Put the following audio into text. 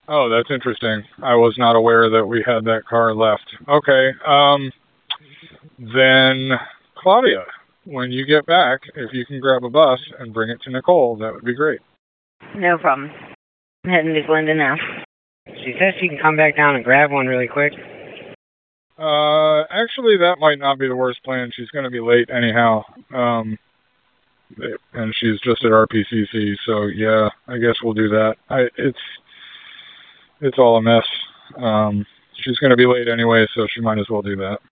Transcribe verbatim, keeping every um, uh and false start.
Oh, that's interesting. I was not aware that we had that car left. Okay. Um, then, Claudia, when you get back, if you can grab a bus and bring it to Nicole, that would be great. No problem. I'm heading to Glendon now. She says she can come back down and grab one really quick. Uh, actually, that might not be the worst plan. She's going to be late anyhow. Um, and she's just at R P C C, so yeah, I guess we'll do that. I, it's, it's all a mess. Um, she's going to be late anyway, so she might as well do that.